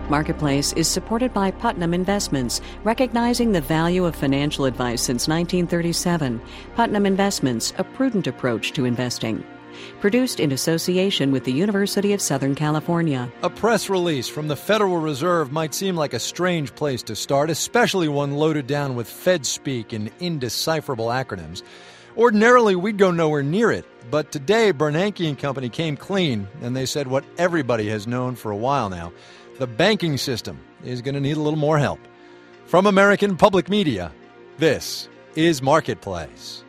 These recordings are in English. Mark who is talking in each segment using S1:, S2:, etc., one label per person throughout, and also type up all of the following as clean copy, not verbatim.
S1: Marketplace is supported by Putnam Investments, recognizing the value of financial advice since 1937. Putnam Investments, a prudent approach to investing. Produced in association with the University of Southern California.
S2: A press release from the Federal Reserve might seem like a strange place to start, especially one loaded down with Fed speak and indecipherable acronyms. Ordinarily, we'd go nowhere near it, but today Bernanke & Company came clean, and they said what everybody has known for a while now. The banking system is going to need a little more help. From American Public Media, this is Marketplace.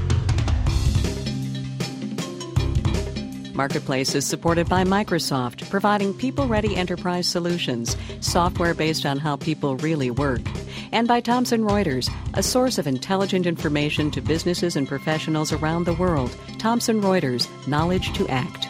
S1: Marketplace is supported by Microsoft, providing people-ready enterprise solutions, software based on how people really work. And by Thomson Reuters, a source of intelligent information to businesses and professionals around the world. Thomson Reuters, knowledge to act.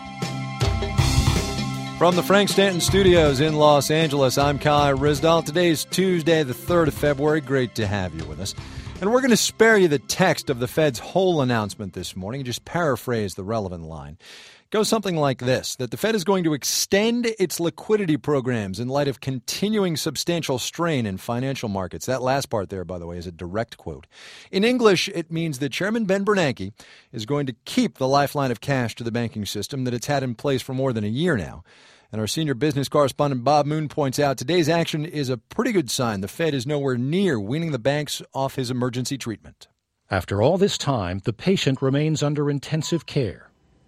S2: From the Frank Stanton Studios in Los Angeles, I'm Kai Ryssdal. Today's Tuesday, the 3rd of February. Great to have you with us. And we're going to spare you the text of the Fed's whole announcement this morning and just paraphrase the relevant line. It goes something like this, that the Fed is going to extend its liquidity programs in light of continuing substantial strain in financial markets. That last part there, by the way, is a direct quote. In English, it means that Chairman Ben Bernanke is going to keep the lifeline of cash to the banking system that it's had in place for more than a year now. And our senior business correspondent Bob Moon points out today's action is a pretty good sign. The Fed is nowhere near weaning the banks off his emergency treatment.
S3: After all this time, the patient remains under intensive care.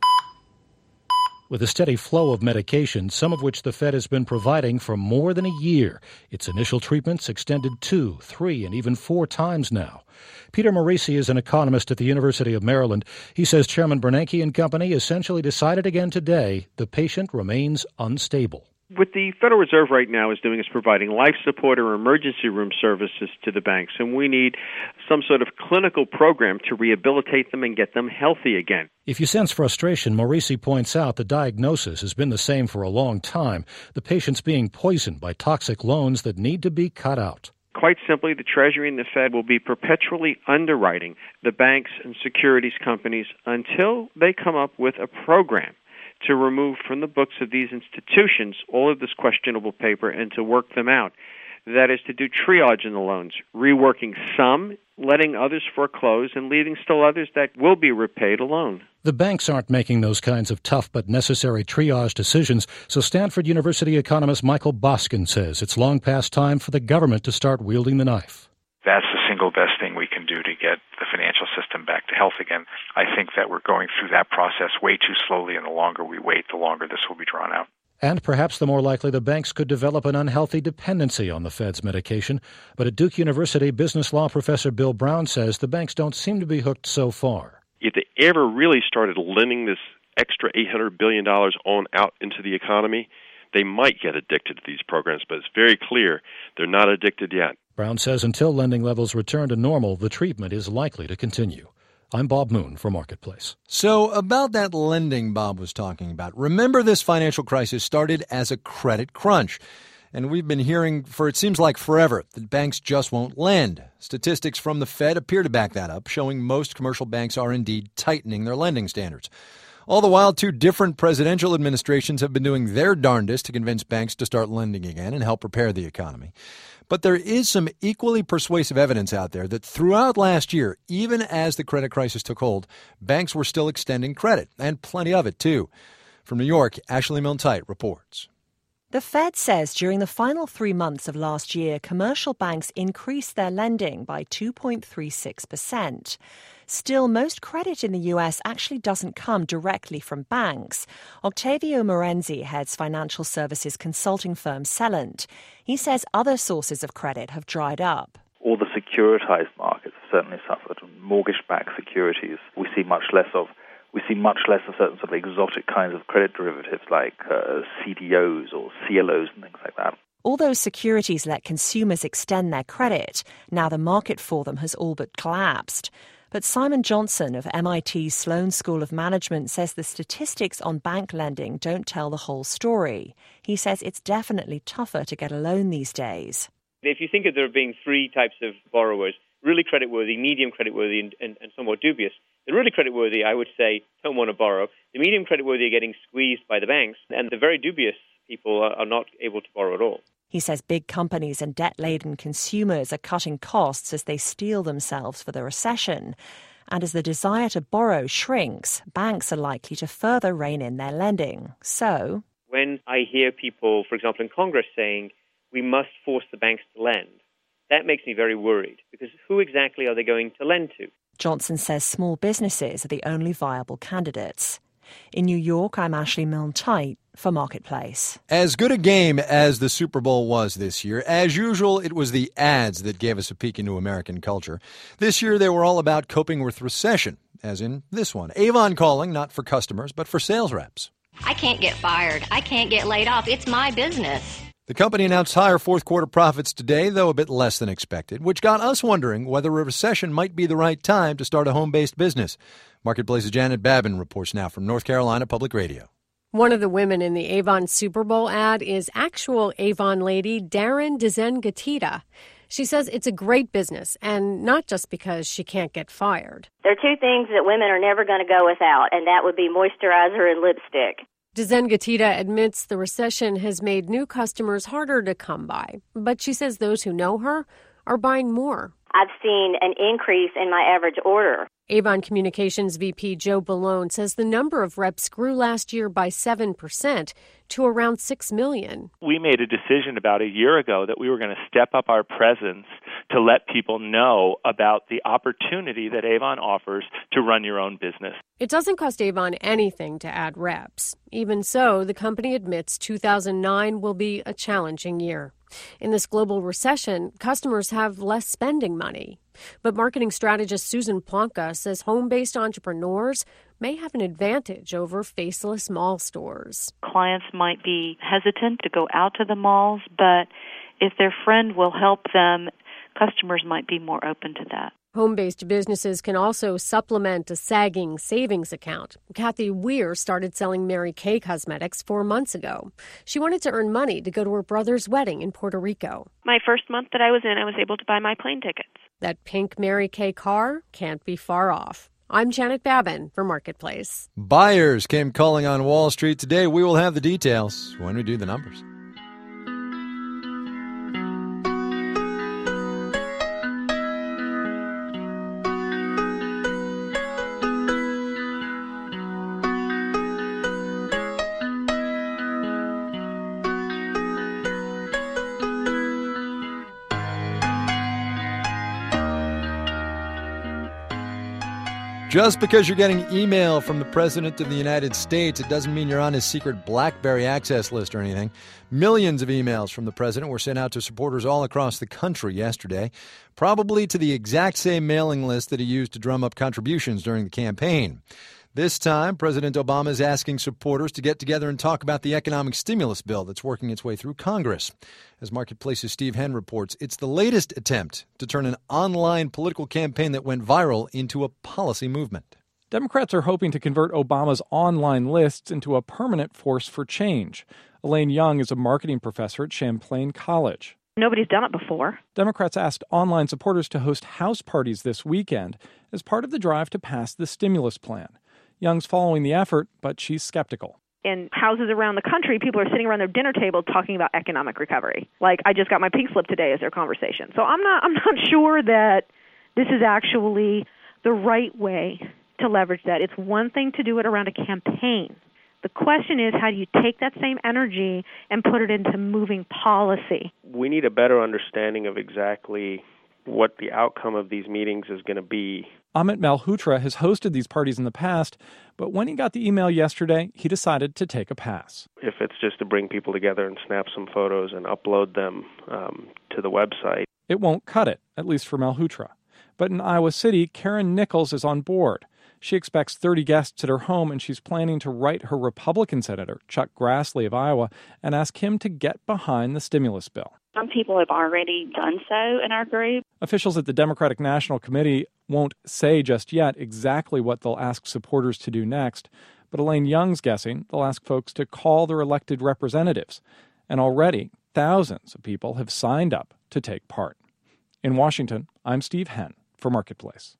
S3: With a steady flow of medication, some of which the Fed has been providing for more than a year. Its initial treatments extended 2, 3, and even 4 times now. Peter Morici is an economist at the University of Maryland. He says Chairman Bernanke & Company essentially decided again today the patient remains unstable.
S4: What the Federal Reserve right now is doing is providing life support or emergency room services to the banks, and we need some sort of clinical program to rehabilitate them and get them healthy again.
S3: If you sense frustration, Morici points out the diagnosis has been the same for a long time. The patient's being poisoned by toxic loans that need to be cut out.
S4: Quite simply, the Treasury and the Fed will be perpetually underwriting the banks and securities companies until they come up with a program to remove from the books of these institutions all of this questionable paper and to work them out. That is to do triage in the loans, reworking some, letting others foreclose, and leaving still others that will be repaid alone.
S3: The banks aren't making those kinds of tough but necessary triage decisions, so Stanford University economist Michael Boskin says it's long past time for the government to start wielding the knife.
S5: That's the single best thing we can do to get the financial system back to health again. I think that we're going through that process way too slowly, and the longer we wait, the longer this will be drawn out.
S3: And perhaps the more likely the banks could develop an unhealthy dependency on the Fed's medication. But at Duke University, business law professor Bill Brown says the banks don't seem to be hooked so far.
S6: If they ever really started lending this extra $800 billion on out into the economy, they might get addicted to these programs, but it's very clear they're not addicted yet.
S3: Brown says until lending levels return to normal, the treatment is likely to continue. I'm Bob Moon for Marketplace.
S2: So about that lending Bob was talking about, remember this financial crisis started as a credit crunch. And we've been hearing for it seems like forever that banks just won't lend. Statistics from the Fed appear to back that up, showing most commercial banks are indeed tightening their lending standards. All the while, 2 different presidential administrations have been doing their darndest to convince banks to start lending again and help repair the economy. But there is some equally persuasive evidence out there that throughout last year, even as the credit crisis took hold, banks were still extending credit, and plenty of it, too. From New York, Ashley Milne-Tite reports.
S7: The Fed says during the final 3 months of last year, commercial banks increased their lending by 2.36%. Still, most credit in the U.S. actually doesn't come directly from banks. Octavio Morenzi heads financial services consulting firm Celent. He says other sources of credit have dried up.
S8: All the securitized markets have certainly suffered. Mortgage-backed securities we see much less of. We see much less of certain sort of exotic kinds of credit derivatives like CDOs or CLOs and things like that.
S7: All those securities let consumers extend their credit. Now the market for them has all but collapsed. But Simon Johnson of MIT's Sloan School of Management says the statistics on bank lending don't tell the whole story. He says it's definitely tougher to get a loan these days.
S9: If you think of there being 3 types of borrowers, really creditworthy, medium creditworthy, and somewhat dubious, the really creditworthy, I would say, don't want to borrow. The medium creditworthy are getting squeezed by the banks, and the very dubious people are not able to borrow at all.
S7: He says big companies and debt-laden consumers are cutting costs as they steel themselves for the recession. And as the desire to borrow shrinks, banks are likely to further rein in their lending. So,
S9: when I hear people, for example, in Congress saying we must force the banks to lend, that makes me very worried, because who exactly are they going to lend to?
S7: Johnson says small businesses are the only viable candidates. In New York, I'm Ashley Milne-Tite for Marketplace.
S2: As good a game as the Super Bowl was this year, as usual, it was the ads that gave us a peek into American culture. This year, they were all about coping with recession, as in this one. Avon calling, not for customers, but for sales reps.
S10: I can't get fired. I can't get laid off. It's my business.
S2: The company announced higher fourth-quarter profits today, though a bit less than expected, which got us wondering whether a recession might be the right time to start a home-based business. Marketplace's Janet Babin reports now from North Carolina Public Radio.
S11: One of the women in the Avon Super Bowl ad is actual Avon lady Darren Dezengatita. She says it's a great business, and not just because she can't get fired.
S12: There are two things that women are never going to go without, and that would be moisturizer and lipstick.
S11: Dezengatita admits the recession has made new customers harder to come by, but she says those who know her are buying more.
S12: I've seen an increase in my average order.
S11: Avon Communications VP Joe Ballone says the number of reps grew last year by 7% to around 6 million.
S13: We made a decision about a year ago that we were going to step up our presence to let people know about the opportunity that Avon offers to run your own business.
S11: It doesn't cost Avon anything to add reps. Even so, the company admits 2009 will be a challenging year. In this global recession, customers have less spending money. But marketing strategist Susan Plonka says home-based entrepreneurs may have an advantage over faceless mall stores.
S14: Clients might be hesitant to go out to the malls, but if their friend will help them, customers might be more open to that.
S11: Home-based businesses can also supplement a sagging savings account. Kathy Weir started selling Mary Kay cosmetics 4 months ago. She wanted to earn money to go to her brother's wedding in Puerto Rico.
S15: My first month that I was in, I was able to buy my plane tickets.
S11: That pink Mary Kay car can't be far off. I'm Janet Babin for Marketplace.
S2: Buyers came calling on Wall Street today. We will have the details when we do the numbers. Just because you're getting email from the President of the United States, it doesn't mean you're on his secret BlackBerry access list or anything. Millions of emails from the President were sent out to supporters all across the country yesterday, probably to the exact same mailing list that he used to drum up contributions during the campaign. This time, President Obama is asking supporters to get together and talk about the economic stimulus bill that's working its way through Congress. As Marketplace's Steve Henn reports, it's the latest attempt to turn an online political campaign that went viral into a policy movement.
S16: Democrats are hoping to convert Obama's online lists into a permanent force for change. Elaine Young is a marketing professor at Champlain College.
S17: Nobody's done it before.
S16: Democrats asked online supporters to host house parties this weekend as part of the drive to pass the stimulus plan. Young's following the effort, but she's skeptical.
S17: In houses around the country, people are sitting around their dinner table talking about economic recovery. Like, I just got my pink slip today as their conversation. So I'm not sure that this is actually the right way to leverage that. It's one thing to do it around a campaign. The question is, how do you take that same energy and put it into moving policy?
S4: We need a better understanding of exactly what the outcome of these meetings is going to be.
S16: Amit Malhotra has hosted these parties in the past, but when he got the email yesterday, he decided to take a pass.
S4: If it's just to bring people together and snap some photos and upload them to the website,
S16: it won't cut it, at least for Malhotra. But in Iowa City, Karen Nichols is on board. She expects 30 guests at her home, and she's planning to write her Republican Senator, Chuck Grassley of Iowa, and ask him to get behind the stimulus bill.
S18: Some people have already done so in our group.
S16: Officials at the Democratic National Committee won't say just yet exactly what they'll ask supporters to do next, but Elaine Young's guessing they'll ask folks to call their elected representatives. And already, thousands of people have signed up to take part. In Washington, I'm Steve Henn for Marketplace.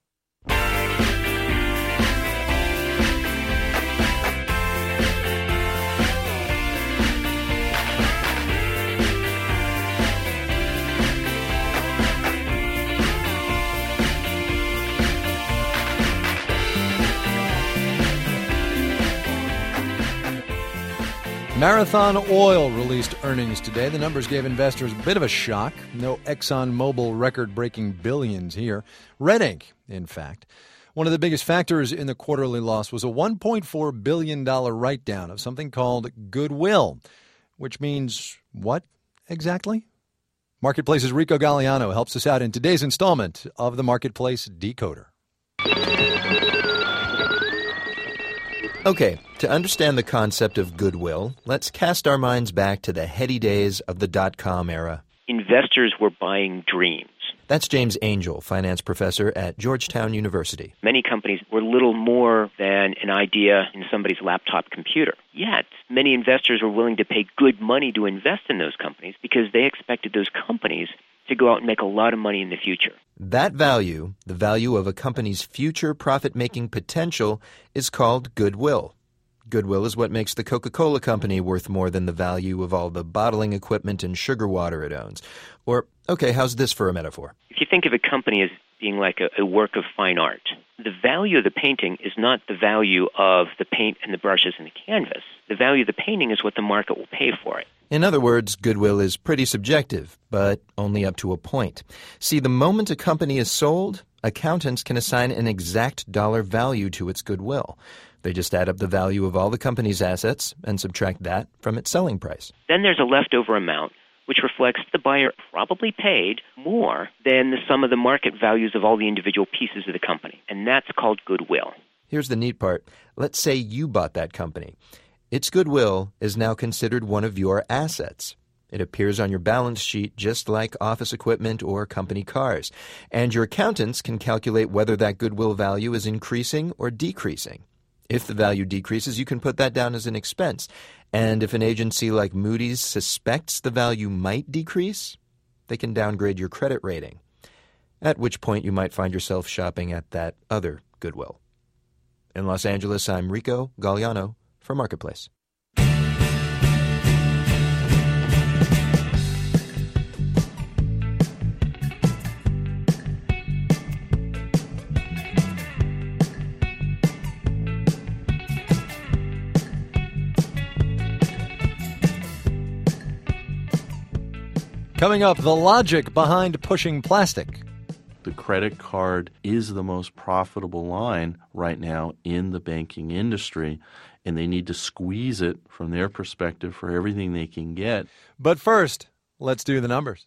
S2: Marathon Oil released earnings today. The numbers gave investors a bit of a shock. No ExxonMobil record-breaking billions here. Red ink, in fact. One of the biggest factors in the quarterly loss was a $1.4 billion write-down of something called goodwill, which means what exactly? Marketplace's Rico Galliano helps us out in today's installment of the Marketplace Decoder.
S19: Okay, to understand the concept of goodwill, let's cast our minds back to the heady days of the dot-com era.
S20: Investors were buying dreams.
S19: That's James Angel, finance professor at Georgetown University.
S20: Many companies were little more than an idea in somebody's laptop computer. Yet, many investors were willing to pay good money to invest in those companies because they expected those companies to go out and make a lot of money in the future.
S19: That value, the value of a company's future profit-making potential, is called goodwill. Goodwill is what makes the Coca-Cola Company worth more than the value of all the bottling equipment and sugar water it owns. Or, okay, how's this for a metaphor?
S20: If you think of a company as being like a work of fine art, the value of the painting is not the value of the paint and the brushes and the canvas. The value of the painting is what the market will pay for it.
S19: In other words, goodwill is pretty subjective, but only up to a point. See, the moment a company is sold, accountants can assign an exact dollar value to its goodwill. They just add up the value of all the company's assets and subtract that from its selling price.
S20: Then there's a leftover amount, which reflects the buyer probably paid more than the sum of the market values of all the individual pieces of the company, and that's called goodwill.
S19: Here's the neat part. Let's say you bought that company. Its goodwill is now considered one of your assets. It appears on your balance sheet just like office equipment or company cars, and your accountants can calculate whether that goodwill value is increasing or decreasing. If the value decreases, you can put that down as an expense. And if an agency like Moody's suspects the value might decrease, they can downgrade your credit rating, at which point you might find yourself shopping at that other goodwill. In Los Angeles, I'm Rico Galliano for Marketplace.
S2: Coming up, the logic behind pushing plastic.
S21: The credit card is the most profitable line right now in the banking industry, and they need to squeeze it from their perspective for everything they can get.
S2: But first, let's do the numbers.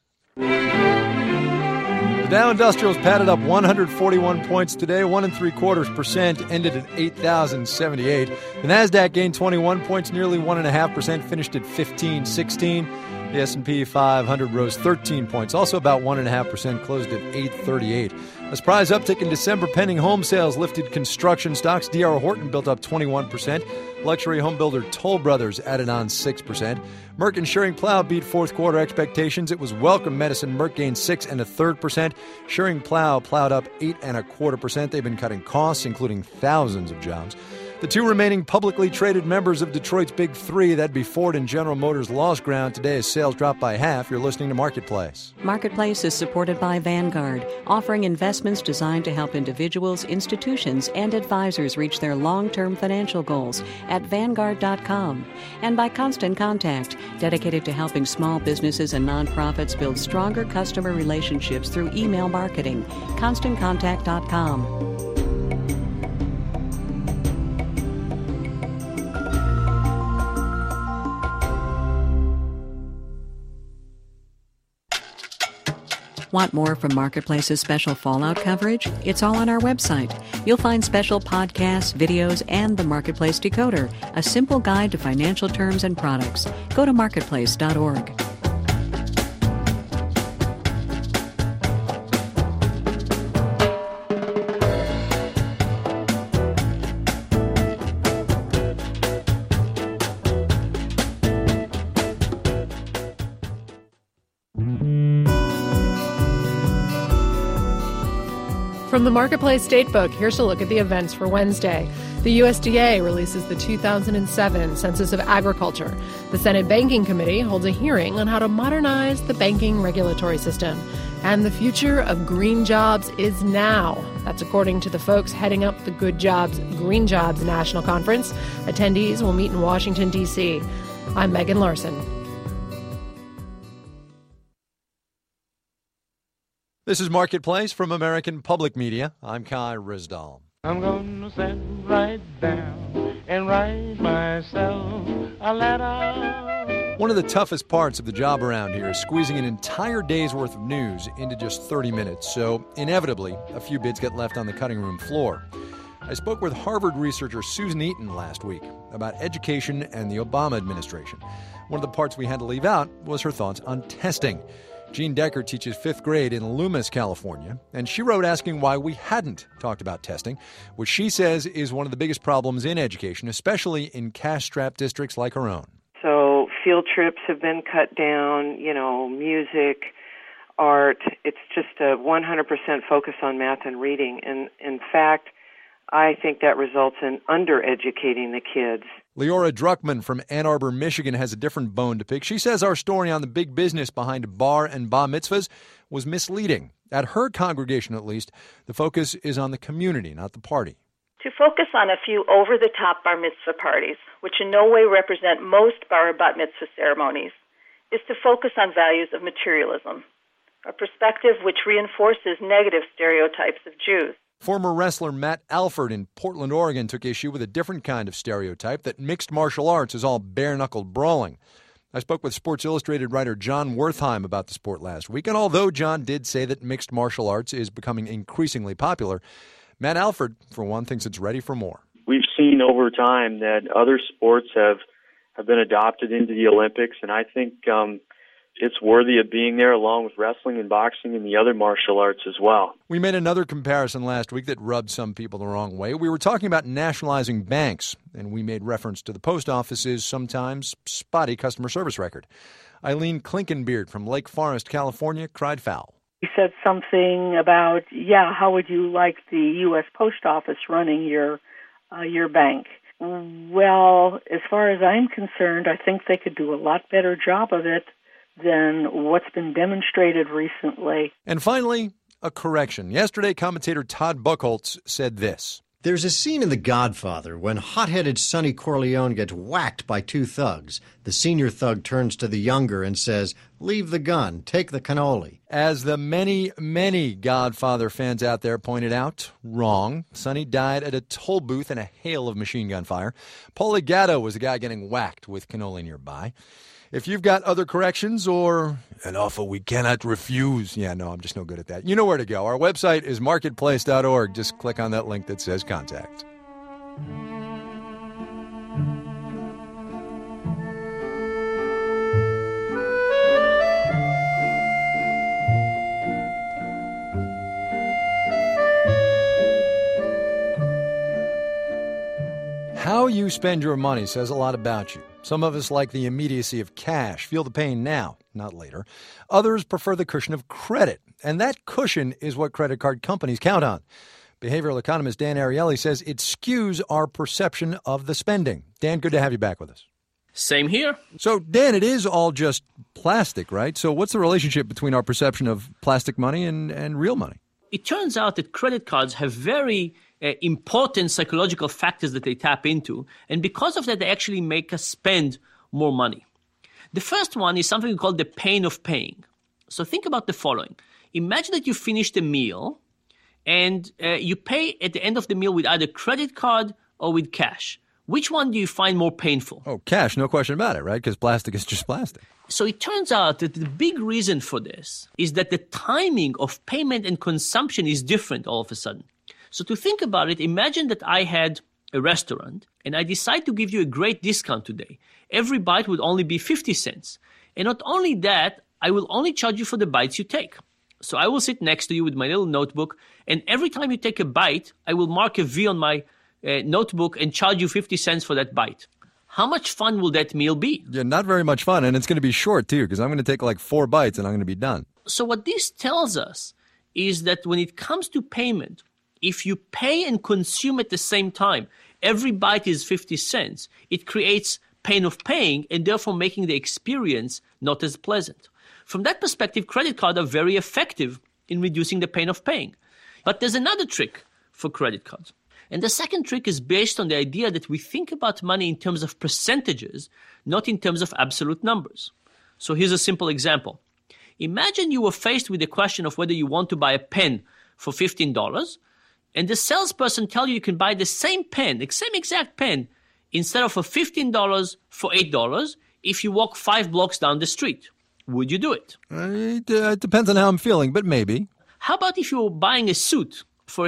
S2: The Dow Industrials padded up 141 points today, 1.75%, ended at 8,078. The Nasdaq gained 21 points, nearly 1.5%, finished at 1516. The S&P 500 rose 13 points, also about 1.5%, closed at 838. A surprise uptick in December pending home sales lifted construction stocks. D.R. Horton built up 21%. Luxury home builder Toll Brothers added on 6%. Merck and Schering-Plough beat fourth quarter expectations. It was Welcome Medicine. Merck gained 6.33%. Schering-Plough plowed up 8.25%. They've been cutting costs, including thousands of jobs. The two remaining publicly traded members of Detroit's Big Three, that'd be Ford and General Motors, lost ground today as sales dropped by half. You're listening to Marketplace.
S1: Marketplace is supported by Vanguard, offering investments designed to help individuals, institutions, and advisors reach their long-term financial goals at Vanguard.com. And by Constant Contact, dedicated to helping small businesses and nonprofits build stronger customer relationships through email marketing. ConstantContact.com. Want more from Marketplace's special Fallout coverage? It's all on our website. You'll find special podcasts, videos, and the Marketplace Decoder, a simple guide to financial terms and products. Go to marketplace.org.
S22: From the Marketplace Datebook, here's a look at the events for Wednesday. The USDA releases the 2007 Census of Agriculture. The Senate Banking Committee holds a hearing on how to modernize the banking regulatory system. And the future of green jobs is now. That's according to the folks heading up the Good Jobs, Green Jobs National Conference. Attendees will meet in Washington, D.C. I'm Megan Larson.
S2: This is Marketplace from American Public Media. I'm Kai Ryssdal.
S5: I'm going to sit right down and write myself a letter.
S2: One of the toughest parts of the job around here is squeezing an entire day's worth of news into just 30 minutes. So inevitably, a few bits get left on the cutting room floor. I spoke with Harvard researcher Susan Eaton last week about education and the Obama administration. One of the parts we had to leave out was her thoughts on testing. Jean Decker teaches 5th grade in Loomis, California, and she wrote asking why we hadn't talked about testing, which she says is one of the biggest problems in education, especially in cash-strapped districts like her own.
S6: So field trips have been cut down, music, art. It's just a 100% focus on math and reading. And in fact, I think that results in undereducating the kids.
S2: Leora Druckman from Ann Arbor, Michigan has a different bone to pick. She says our story on the big business behind bar and bar mitzvahs was misleading. At her congregation, at least, the focus is on the community, not the party.
S23: To focus on a few over-the-top bar mitzvah parties, which in no way represent most bar or bat mitzvah ceremonies, is to focus on values of materialism, a perspective which reinforces negative stereotypes of Jews.
S2: Former wrestler Matt Alford in Portland, Oregon, took issue with a different kind of stereotype that mixed martial arts is all bare-knuckled brawling. I spoke with Sports Illustrated writer John Wertheim about the sport last week, and although John did say that mixed martial arts is becoming increasingly popular, Matt Alford, for one, thinks it's ready for more.
S24: We've seen over time that other sports have been adopted into the Olympics, and I think it's worthy of being there along with wrestling and boxing and the other martial arts as well.
S2: We made another comparison last week that rubbed some people the wrong way. We were talking about nationalizing banks, and we made reference to the post office's sometimes spotty customer service record. Eileen Klinkenbeard from Lake Forest, California, cried foul.
S25: He said something about, how would you like the U.S. Post Office running your bank? Well, as far as I'm concerned, I think they could do a lot better job of it than what's been demonstrated recently.
S2: And finally, a correction. Yesterday, commentator Todd Buchholz said this.
S26: There's a scene in The Godfather when hot-headed Sonny Corleone gets whacked by two thugs. The senior thug turns to the younger and says, "Leave the gun, take the cannoli."
S2: As the many, many Godfather fans out there pointed out, wrong. Sonny died at a toll booth in a hail of machine gun fire. Paulie Gatto was the guy getting whacked with cannoli nearby. If you've got other corrections or an offer we cannot refuse, I'm just no good at that. You know where to go. Our website is marketplace.org. Just click on that link that says contact. How you spend your money says a lot about you. Some of us like the immediacy of cash, feel the pain now, not later. Others prefer the cushion of credit, and that cushion is what credit card companies count on. Behavioral economist Dan Ariely says it skews our perception of the spending. Dan, good to have you back with us.
S27: Same here.
S2: So, Dan, it is all just plastic, right? So what's the relationship between our perception of plastic money and real money?
S27: It turns out that credit cards have very important psychological factors that they tap into. And because of that, they actually make us spend more money. The first one is something called the pain of paying. So think about the following. Imagine that you finished a meal and you pay at the end of the meal with either credit card or with cash. Which one do you find more painful?
S2: Oh, cash, no question about it, right? Because plastic is just plastic.
S27: So it turns out that the big reason for this is that the timing of payment and consumption is different all of a sudden. So to think about it, imagine that I had a restaurant and I decide to give you a great discount today. Every bite would only be 50 cents. And not only that, I will only charge you for the bites you take. So I will sit next to you with my little notebook, and every time you take a bite, I will mark a V on my notebook and charge you 50 cents for that bite. How much fun will that meal be?
S2: Yeah, not very much fun, and it's going to be short, too, because I'm going to take like 4 bites and I'm going to be done.
S27: So what this tells us is that when it comes to payment, if you pay and consume at the same time, every bite is 50 cents, it creates pain of paying and therefore making the experience not as pleasant. From that perspective, credit cards are very effective in reducing the pain of paying. But there's another trick for credit cards. And the second trick is based on the idea that we think about money in terms of percentages, not in terms of absolute numbers. So here's a simple example. Imagine you were faced with the question of whether you want to buy a pen for $15, and the salesperson tells you can buy the same pen, the same exact pen, instead of for $15 for $8 if you walk 5 blocks down the street. Would you do it?
S2: It depends on how I'm feeling, but maybe.
S27: How about if you were buying a suit for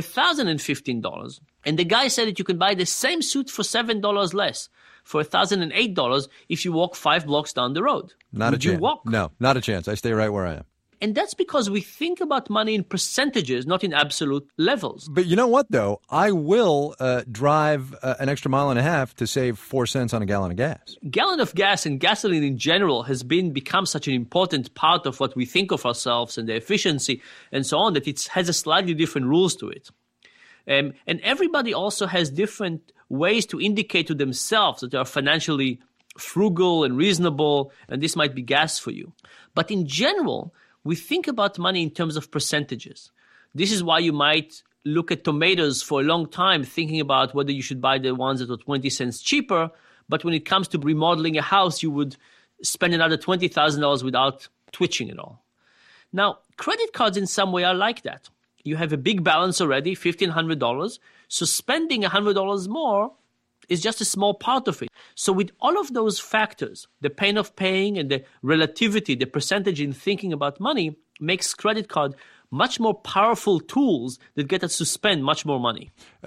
S27: $1,015 and the guy said that you can buy the same suit for $7 less for $1,008 if you walk 5 blocks down the road?
S2: Not
S27: Would
S2: a chance.
S27: you walk?
S2: No, not a chance. I stay right where I am.
S27: And that's because we think about money in percentages, not in absolute levels.
S2: But you know what, though? I will drive an extra mile and a half to save 4 cents on a gallon of gas.
S27: Gallon of gas and gasoline in general has become such an important part of what we think of ourselves and the efficiency and so on that it has a slightly different rules to it. And everybody also has different ways to indicate to themselves that they are financially frugal and reasonable, and this might be gas for you. But in general, we think about money in terms of percentages. This is why you might look at tomatoes for a long time thinking about whether you should buy the ones that are 20 cents cheaper, but when it comes to remodeling a house, you would spend another $20,000 without twitching at all. Now, credit cards in some way are like that. You have a big balance already, $1,500, so spending $100 more is just a small part of it. So with all of those factors, the pain of paying and the relativity, the percentage in thinking about money makes credit card much more powerful tools that get us to spend much more money.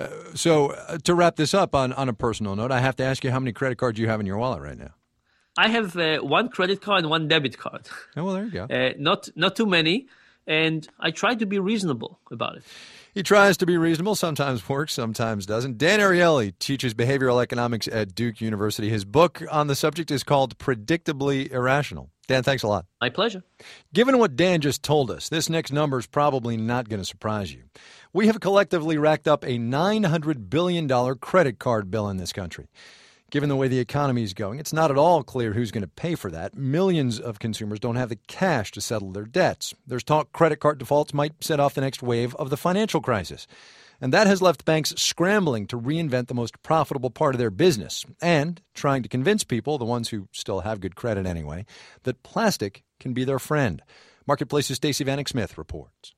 S2: So to wrap this up on a personal note, I have to ask you how many credit cards you have in your wallet right now.
S27: I have 1 credit card and 1 debit card.
S2: Oh, well, there you go.
S27: Not too many, and I try to be reasonable about it.
S2: He tries to be reasonable, sometimes works, sometimes doesn't. Dan Ariely teaches behavioral economics at Duke University. His book on the subject is called Predictably Irrational. Dan, thanks a lot.
S27: My pleasure.
S2: Given what Dan just told us, this next number is probably not going to surprise you. We have collectively racked up a $900 billion credit card bill in this country. Given the way the economy is going, it's not at all clear who's going to pay for that. Millions of consumers don't have the cash to settle their debts. There's talk credit card defaults might set off the next wave of the financial crisis. And that has left banks scrambling to reinvent the most profitable part of their business and trying to convince people, the ones who still have good credit anyway, that plastic can be their friend. Marketplace's Stacey Vanek Smith reports.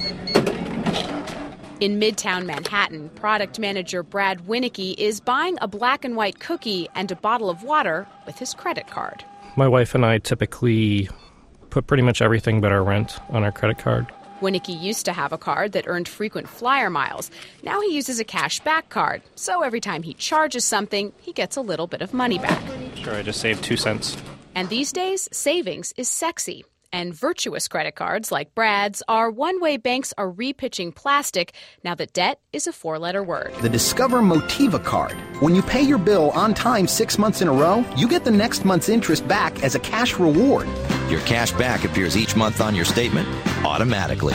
S3: In Midtown Manhattan, product manager Brad Winnicky is buying a black and white cookie and a bottle of water with his credit card.
S7: My wife and I typically put pretty much everything but our rent on our credit card.
S3: Winnicky used to have a card that earned frequent flyer miles. Now he uses a cash back card, so every time he charges something, he gets a little bit of money back.
S7: Sure, I just saved 2 cents.
S3: And these days, savings is sexy. And virtuous credit cards like Brad's are one way banks are repitching plastic now that debt is a 4-letter word.
S8: The Discover Motiva card. When you pay your bill on time 6 months in a row, you get the next month's interest back as a cash reward.
S9: Your cash back appears each month on your statement automatically.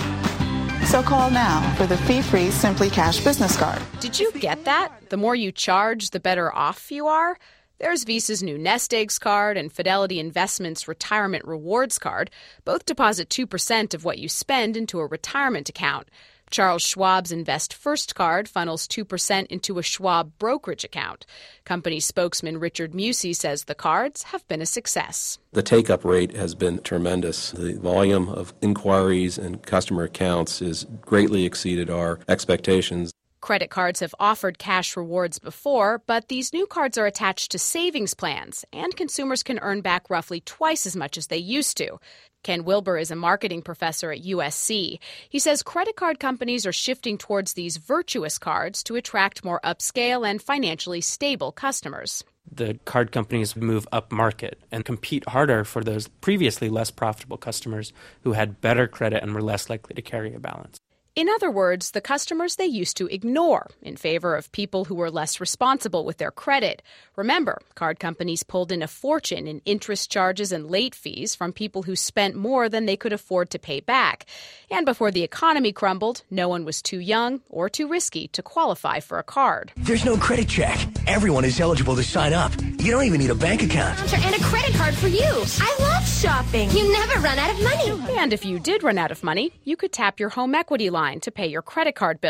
S10: So call now for the fee-free Simply Cash business card.
S3: Did you get that? The more you charge, the better off you are? There's Visa's new Nest Eggs card and Fidelity Investments Retirement Rewards card. Both deposit 2% of what you spend into a retirement account. Charles Schwab's Invest First card funnels 2% into a Schwab brokerage account. Company spokesman Richard Musey says the cards have been a success.
S12: The take-up rate has been tremendous. The volume of inquiries and customer accounts has greatly exceeded our expectations.
S3: Credit cards have offered cash rewards before, but these new cards are attached to savings plans, and consumers can earn back roughly twice as much as they used to. Ken Wilber is a marketing professor at USC. He says credit card companies are shifting towards these virtuous cards to attract more upscale and financially stable customers.
S7: The card companies move up market and compete harder for those previously less profitable customers who had better credit and were less likely to carry a balance.
S3: In other words, the customers they used to ignore in favor of people who were less responsible with their credit. Remember, card companies pulled in a fortune in interest charges and late fees from people who spent more than they could afford to pay back. And before the economy crumbled, no one was too young or too risky to qualify for a card.
S13: There's no credit check. Everyone is eligible to sign up. You don't even need a bank account.
S28: And a credit card for you. I love shopping. You never run out of money.
S3: And if you did run out of money, you could tap your home equity line to pay your credit card bills.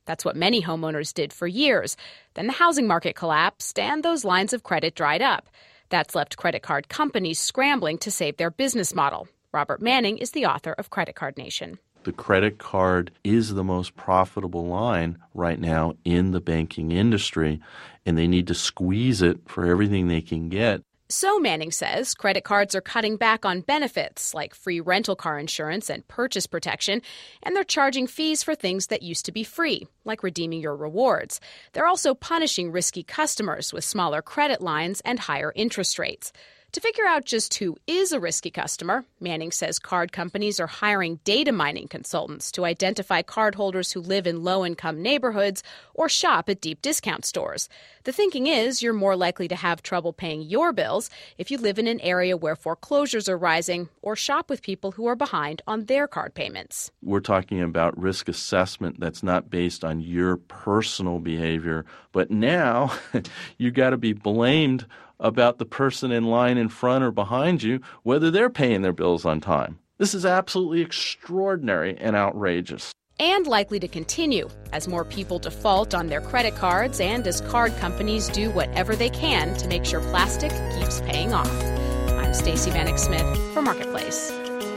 S3: That's what many homeowners did for years. Then the housing market collapsed and those lines of credit dried up. That's left credit card companies scrambling to save their business model. Robert Manning is the author of Credit Card Nation.
S21: The credit card is the most profitable line right now in the banking industry, and they need to squeeze it for everything they can get.
S3: So Manning says credit cards are cutting back on benefits like free rental car insurance and purchase protection, and they're charging fees for things that used to be free, like redeeming your rewards. They're also punishing risky customers with smaller credit lines and higher interest rates. To figure out just who is a risky customer, Manning says card companies are hiring data mining consultants to identify cardholders who live in low-income neighborhoods or shop at deep discount stores. The thinking is you're more likely to have trouble paying your bills if you live in an area where foreclosures are rising or shop with people who are behind on their card payments.
S21: We're talking about risk assessment that's not based on your personal behavior, but now you got to be blamed about the person in line in front or behind you, whether they're paying their bills on time. This is absolutely extraordinary and outrageous.
S3: And likely to continue as more people default on their credit cards and as card companies do whatever they can to make sure plastic keeps paying off. I'm Stacey Vanek Smith for Marketplace.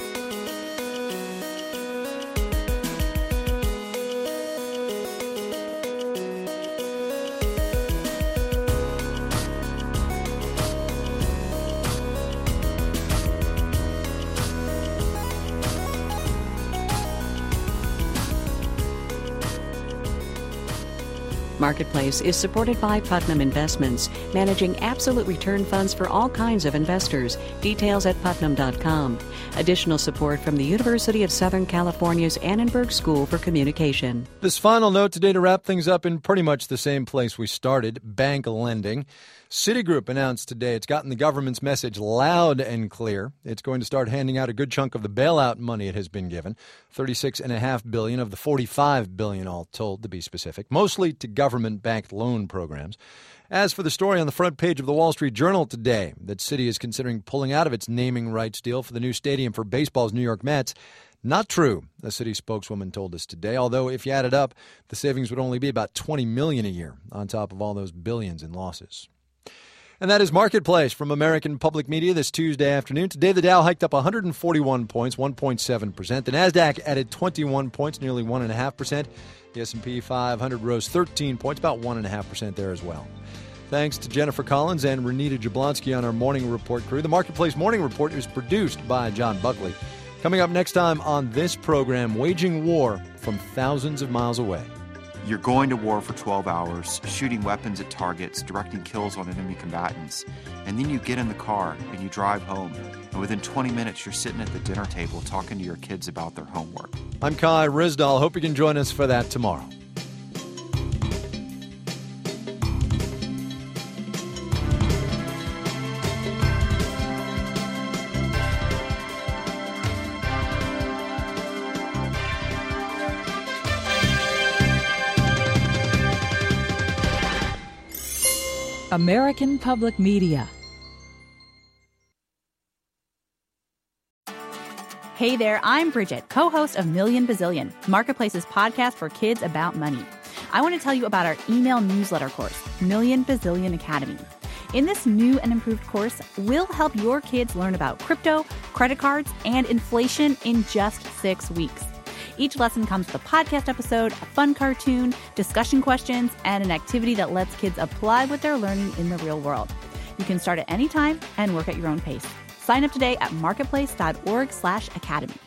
S1: Marketplace is supported by Putnam Investments, managing absolute return funds for all kinds of investors. Details at putnam.com. Additional support from the University of Southern California's Annenberg School for Communication.
S2: This final note today to wrap things up in pretty much the same place we started, bank lending. Citigroup announced today it's gotten the government's message loud and clear. It's going to start handing out a good chunk of the bailout money it has been given, $36.5 billion of the $45 billion all told, to be specific, mostly to government-backed loan programs. As for the story on the front page of the Wall Street Journal today, that Citi is considering pulling out of its naming rights deal for the new stadium for baseball's New York Mets, not true, a Citi spokeswoman told us today, although if you add it up, the savings would only be about $20 million a year on top of all those billions in losses. And that is Marketplace from American Public Media this Tuesday afternoon. Today, the Dow hiked up 141 points, 1.7%. The Nasdaq added 21 points, nearly 1.5%. The S&P 500 rose 13 points, about 1.5% there as well. Thanks to Jennifer Collins and Renita Jablonski on our Morning Report crew. The Marketplace Morning Report is produced by John Buckley. Coming up next time on this program, waging war from thousands of miles away.
S4: You're going to war for 12 hours, shooting weapons at targets, directing kills on enemy combatants. And then you get in the car and you drive home. And within 20 minutes, you're sitting at the dinner table talking to your kids about their homework.
S2: I'm Kai Risdal. Hope you can join us for that tomorrow.
S11: American Public Media.
S14: Hey there, I'm Bridget, co-host of Million Bazillion, Marketplace's podcast for kids about money. I want to tell you about our email newsletter course, Million Bazillion Academy. In this new and improved course, we'll help your kids learn about crypto, credit cards, and inflation in just 6 weeks. Each lesson comes with a podcast episode, a fun cartoon, discussion questions, and an activity that lets kids apply what they're learning in the real world. You can start at any time and work at your own pace. Sign up today at marketplace.org/academy.